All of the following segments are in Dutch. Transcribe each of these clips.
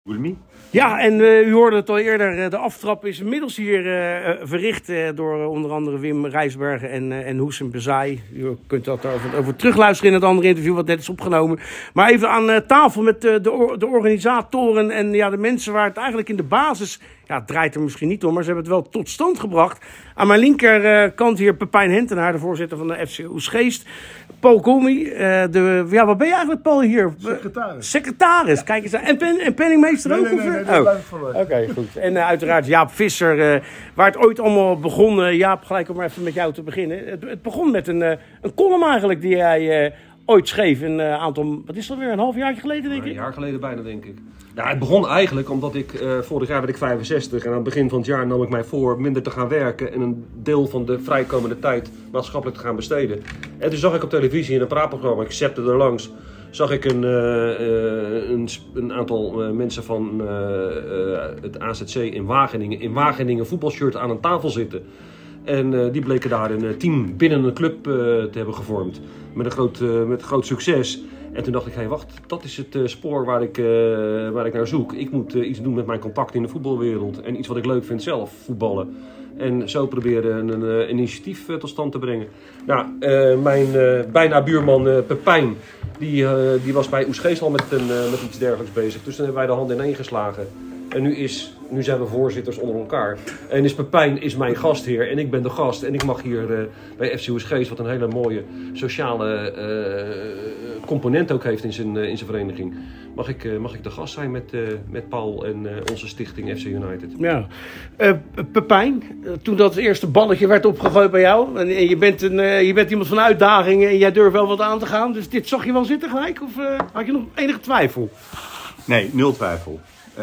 Ja, en u hoorde het al eerder, de aftrap is inmiddels hier verricht door onder andere Wim Rijsbergen en Houssem Bezai. U kunt dat over terugluisteren in het andere interview wat net is opgenomen. Maar even aan tafel met de organisatoren en ja, de mensen waar het eigenlijk in de basis... Ja, het draait er misschien niet om, maar ze hebben het wel tot stand gebracht. Aan mijn linkerkant hier Pepijn Hentenaar, de voorzitter van de FC Oegstgeest. Paul Koolmy, wat ben je eigenlijk, Paul, hier? Secretaris, kijk eens aan. En penningmeester ook? Nee, Oké, goed. En uiteraard Jaap Visser, waar het ooit allemaal begon. Jaap, gelijk om maar even met jou te beginnen. Het begon met een column eigenlijk die hij ooit schreef. Een aantal, wat is dat weer, een halfjaartje geleden denk ik? Een jaar geleden bijna, denk ik. Nou, het begon eigenlijk omdat ik, vorig jaar werd ik 65 en aan het begin van het jaar nam ik mij voor minder te gaan werken en een deel van de vrijkomende tijd maatschappelijk te gaan besteden. En toen zag ik op televisie in een praatprogramma, ik zette er langs, zag ik een aantal mensen van het AZC in Wageningen voetbalshirt aan een tafel zitten. En die bleken daar een team binnen een club te hebben gevormd. Met groot succes. En toen dacht ik, wacht, dat is het spoor waar ik naar zoek. Ik moet iets doen met mijn contacten in de voetbalwereld. En iets wat ik leuk vind zelf, voetballen. En zo proberen een initiatief tot stand te brengen. Nou, mijn bijna buurman Pepijn, die was bij Oegstgeest al met iets dergelijks bezig. Dus toen hebben wij de hand ineen geslagen. En nu zijn we voorzitters onder elkaar. En Pepijn is mijn gastheer en ik ben de gast. En ik mag hier bij FC Oegstgeest, wat een hele mooie sociale component ook heeft in zijn vereniging, mag ik de gast zijn met Paul en onze stichting FC United. Ja. Pepijn, toen dat eerste balletje werd opgegooid bij jou, en je bent iemand van uitdagingen en jij durft wel wat aan te gaan, dus dit zag je wel zitten gelijk? Of had je nog enige twijfel? Nee, nul twijfel.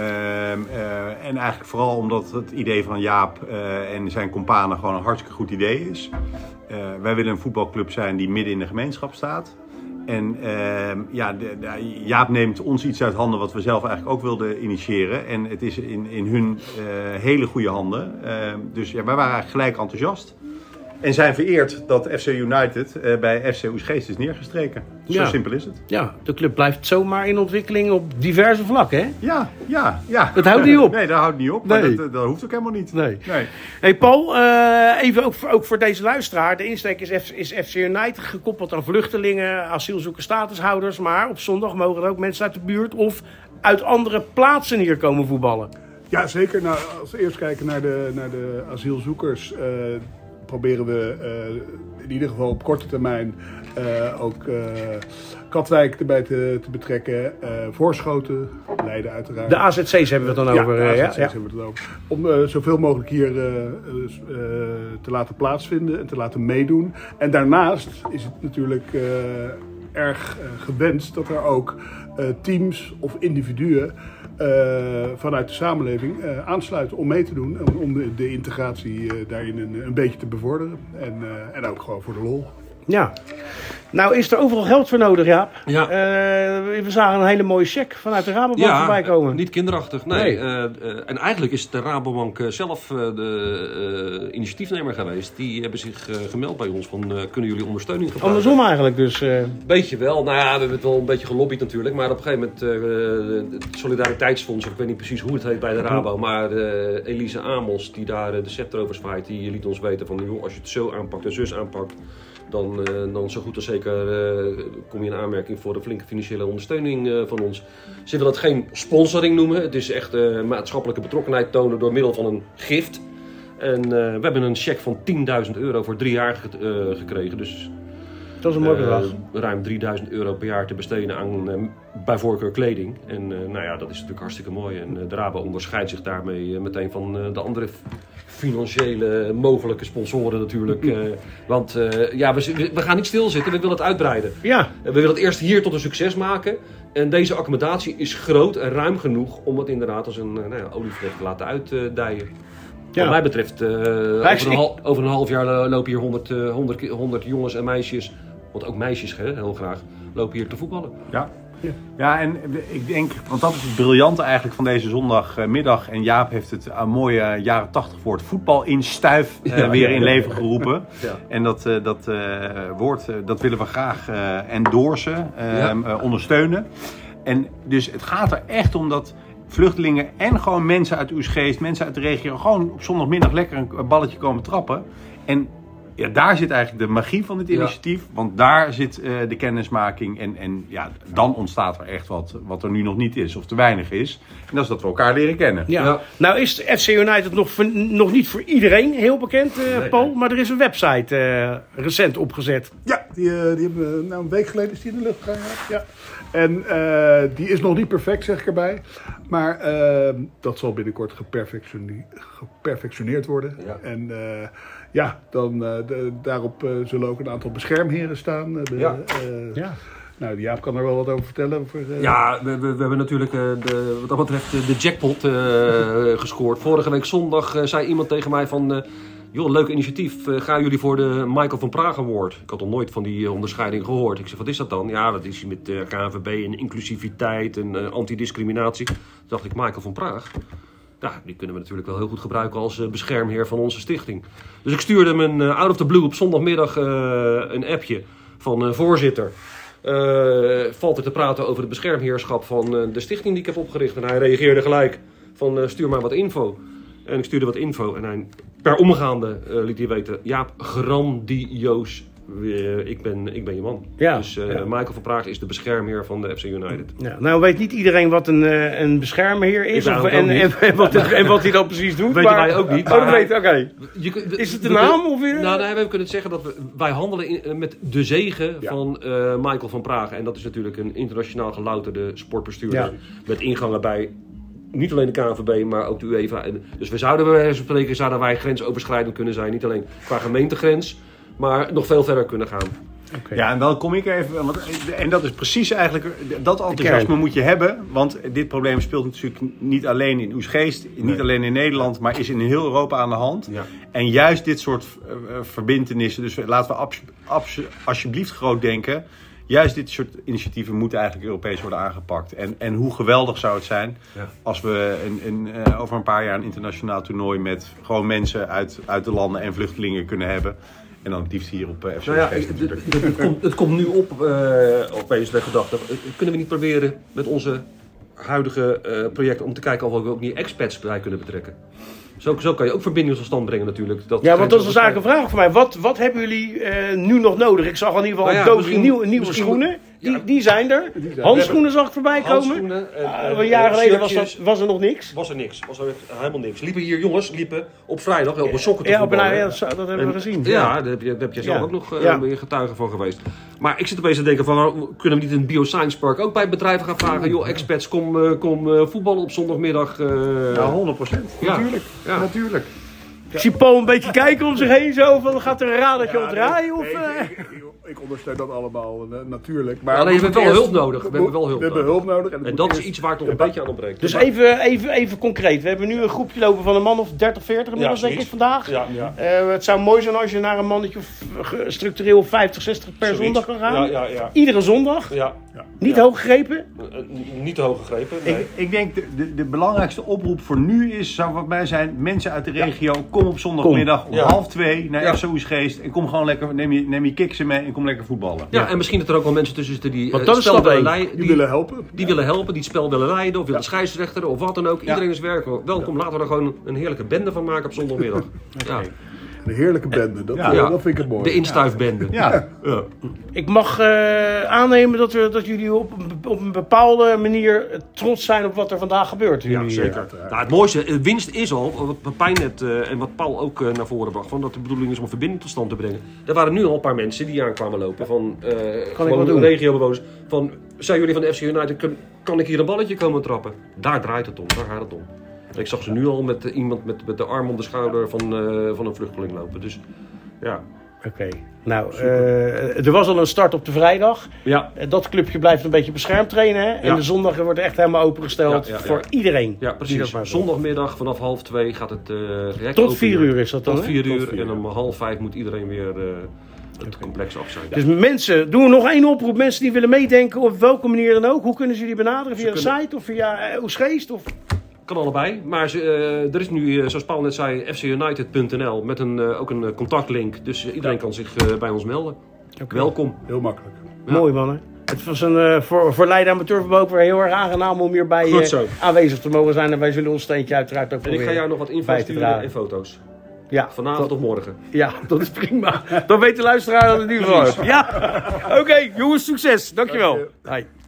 En eigenlijk vooral omdat het idee van Jaap en zijn companen gewoon een hartstikke goed idee is. Wij willen een voetbalclub zijn die midden in de gemeenschap staat. En Jaap neemt ons iets uit handen wat we zelf eigenlijk ook wilden initiëren. En het is in hun hele goede handen. Dus ja, wij waren eigenlijk gelijk enthousiast. En zijn vereerd dat FC United bij FC Oegstgeest is neergestreken. Zo simpel is het. Ja, de club blijft zomaar in ontwikkeling op diverse vlakken, hè? Ja. Dat houdt niet op. Nee, dat houdt niet op. Maar dat hoeft ook helemaal niet. Nee. Hey Paul, even ook voor deze luisteraar. De insteek is FC United gekoppeld aan vluchtelingen, asielzoekers, statushouders. Maar op zondag mogen er ook mensen uit de buurt of uit andere plaatsen hier komen voetballen. Ja, zeker. Nou, als we eerst kijken naar de asielzoekers, proberen we in ieder geval op korte termijn ook Katwijk erbij te betrekken, Voorschoten, Leiden uiteraard. De AZC's hebben we het dan over. De AZC's hebben we het over. Om zoveel mogelijk hier te laten plaatsvinden en te laten meedoen. En daarnaast is het natuurlijk erg gewenst dat er ook teams of individuen vanuit de samenleving aansluiten om mee te doen. Om de integratie daarin een beetje te bevorderen. En ook gewoon voor de lol. Ja. Nou is er overal geld voor nodig, Jaap. Ja. We zagen een hele mooie cheque vanuit de Rabobank voorbij komen. Niet kinderachtig, nee. En eigenlijk is de Rabobank zelf de initiatiefnemer geweest. Die hebben zich gemeld bij ons van kunnen jullie ondersteuning gebruiken? Andersom eigenlijk dus. Beetje wel. Nou ja, we hebben het wel een beetje gelobbyd natuurlijk. Maar op een gegeven moment het Solidariteitsfonds, ik weet niet precies hoe het heet bij de Rabo. Maar Elise Amos, die daar de scepter over zwaait, die liet ons weten van joh, als je het zo aanpakt en zus aanpakt, dan zo goed als zeker kom je in aanmerking voor de flinke financiële ondersteuning van ons. Ze willen het geen sponsoring noemen. Het is echt maatschappelijke betrokkenheid tonen door middel van een gift. En we hebben een cheque van €10.000 voor 3 jaar gekregen. Dus dat is een mooi bedrag. Ruim €3.000 per jaar te besteden aan bij voorkeur kleding. En dat is natuurlijk hartstikke mooi. En de Rabo onderscheidt zich daarmee meteen van de andere financiële mogelijke sponsoren natuurlijk. Want we gaan niet stilzitten, we willen het uitbreiden. Ja. We willen het eerst hier tot een succes maken. En deze accommodatie is groot en ruim genoeg om het inderdaad als een olievlek te laten uitdijen. Ja. Wat mij betreft, over een half jaar lopen hier 100 jongens en meisjes, want ook meisjes heel graag, lopen hier te voetballen. Ja, en ik denk, want dat is het briljante eigenlijk van deze zondagmiddag. En Jaap heeft het mooie jaren 80 woord voetbal in stuif weer in leven geroepen. Ja. En dat woord, dat willen we graag endorsen, ondersteunen. En dus het gaat er echt om dat vluchtelingen en gewoon mensen uit Oegstgeest, mensen uit de regio, gewoon op zondagmiddag lekker een balletje komen trappen. En ja, daar zit eigenlijk de magie van dit initiatief. Want daar zit de kennismaking. En ja, dan ontstaat er echt wat er nu nog niet is. Of te weinig is. En dat is dat we elkaar leren kennen. Ja. Nou is FC United nog niet voor iedereen heel bekend, Paul. Maar er is een website recent opgezet. Ja, die hebben een week geleden is die in de lucht gegaan. Ja. En die is nog niet perfect, zeg ik erbij. Maar dat zal binnenkort geperfectioneerd worden. Ja. En daarop zullen ook een aantal beschermheren staan. Nou, Jaap kan er wel wat over vertellen. Ja, we hebben natuurlijk wat dat betreft de jackpot gescoord. Vorige week zondag zei iemand tegen mij van... joh, leuk initiatief. Gaan jullie voor de Michael van Praag Award? Ik had nog nooit van die onderscheiding gehoord. Ik zeg, wat is dat dan? Ja, dat is met KNVB en inclusiviteit en antidiscriminatie. Toen dacht ik, Michael van Praag? Ja, die kunnen we natuurlijk wel heel goed gebruiken als beschermheer van onze stichting. Dus ik stuurde hem out of the blue op zondagmiddag een appje van voorzitter. Valt er te praten over het beschermheerschap van de stichting die ik heb opgericht. En hij reageerde gelijk van stuur maar wat info. En ik stuurde wat info en hij per omgaande liet hij weten... Jaap, grandioos. Ik ben je man. Ja, dus Michael van Praag is de beschermheer van de FC United. Ja, nou weet niet iedereen wat een beschermheer is. En wat hij dan precies doet. Weten wij ook niet. Oh, dat weet oké. Is het de naam? Of weer? Nou, we kunnen zeggen dat wij handelen met de zegen van Michael van Praag. En dat is natuurlijk een internationaal gelouterde sportbestuurder. Ja. Met ingangen bij... Niet alleen de KNVB, maar ook de UEFA. Dus we zouden bij wijze van spreken grensoverschrijdend kunnen zijn. Niet alleen qua gemeentegrens, maar nog veel verder kunnen gaan. Okay. Ja, en dan kom ik even... En dat is precies eigenlijk... Dat enthousiasme moet je hebben. Want dit probleem speelt natuurlijk niet alleen in Oegstgeest. Niet alleen in Nederland, maar is in heel Europa aan de hand. Ja. En juist dit soort verbintenissen... Dus laten we alsjeblieft groot denken... Juist dit soort initiatieven moeten eigenlijk Europees worden aangepakt. En hoe geweldig zou het zijn als we over een paar jaar een internationaal toernooi met gewoon mensen uit de landen en vluchtelingen kunnen hebben. En dan het liefst hier op FC het komt nu opeens de gedachte. Kunnen we niet proberen met onze huidige projecten om te kijken of we ook niet expats bij kunnen betrekken? Zo kan je ook verbindingen tot stand brengen natuurlijk. Want dat is eigenlijk een vraag voor mij. Wat hebben jullie nu nog nodig? Ik zag in ieder geval nieuwe schoenen. Die zijn er. Handschoenen zag ik voorbij komen. Een jaar geleden was er nog niks. Was er helemaal niks. Jongens liepen op vrijdag op een sokken te voetballen. Dat hebben we gezien. Ja, daar heb je zelf ook nog getuige van geweest. Maar ik zit opeens te denken van, kunnen we niet een bioscience park ook bij bedrijven gaan vragen? Joh, expats, kom voetballen op zondagmiddag. Ja, 100%. Natuurlijk. Ik zie Paul een beetje kijken om zich heen zo. Van, gaat er een radertje op draaien? Ik ondersteun dat allemaal natuurlijk. Maar alleen we hebben wel hulp nodig. We hebben hulp nodig. En dat is iets waar het nog een beetje aan ontbreekt. Dus even concreet. We hebben nu een groepje lopen van een man of 30, 40 inmiddels denk ik vandaag. Ja. Het zou mooi zijn als je naar een mannetje structureel 50, 60 per zondag kan gaan. Ja. Iedere zondag. Ja. Niet hoog gegrepen? Niet te hoog gegrepen, nee. Ik denk de belangrijkste oproep voor nu zou wat mij zijn... Mensen uit de regio, kom op zondagmiddag om 1:30 naar FC Oegstgeest... en kom gewoon lekker, neem je kiksen mee en kom lekker voetballen. Ja, en misschien dat er ook wel mensen tussen zitten die die willen helpen. Die willen helpen, die het spel willen leiden... of willen scheidsrechter of wat dan ook. Iedereen is welkom. Laten we er gewoon een heerlijke bende van maken op zondagmiddag. Ja. Een heerlijke bende, dat vind ik het mooi. De instuifbende. Ja. Ik mag aannemen dat jullie op een bepaalde manier trots zijn op wat er vandaag gebeurt. Ja, zeker. Nou, het mooiste, winst is al, wat Pepijn net en wat Paul ook naar voren bracht, van dat de bedoeling is om een verbinding tot stand te brengen. Er waren nu al een paar mensen die aankwamen lopen van regiobewoners. Van, zijn jullie van de FC United, kan ik hier een balletje komen trappen? Daar draait het om, daar gaat het om. Ik zag ze nu al met iemand met de arm om de schouder van een vluchteling lopen. Dus ja. Oké. Nou, er was al een start op de vrijdag. Ja. Dat clubje blijft een beetje beschermd trainen. Hè? En de zondag wordt echt helemaal opengesteld voor iedereen. Ja, precies. Zondagmiddag vanaf 1:30 gaat het direct tot 4 uur is dat dan? Tot 4 uur. En om 4:30 moet iedereen weer het complex af zijn. Dus mensen, doen we nog één oproep. Mensen die willen meedenken op welke manier dan ook. Hoe kunnen ze jullie benaderen? Via de site of via Oegstgeest? Of... Kan allebei, maar er is nu, zoals Paul net zei, fcunited.nl met ook een contactlink. Dus iedereen kan zich bij ons melden. Okay. Welkom. Heel makkelijk. Ja. Mooi mannen. Het was voor Leiden Amateurvoetbal ook weer heel erg aangenaam om hierbij Goed zo. aanwezig te mogen zijn. En wij zullen ons steentje uiteraard ook En ik ga jou nog wat info bij te sturen dragen. en foto's. Ja, Vanavond of morgen. Ja, dat is prima. Dan weet de luisteraar dat het nu gewoon. Ja, oké, jongens, succes. Dankjewel. Hoi.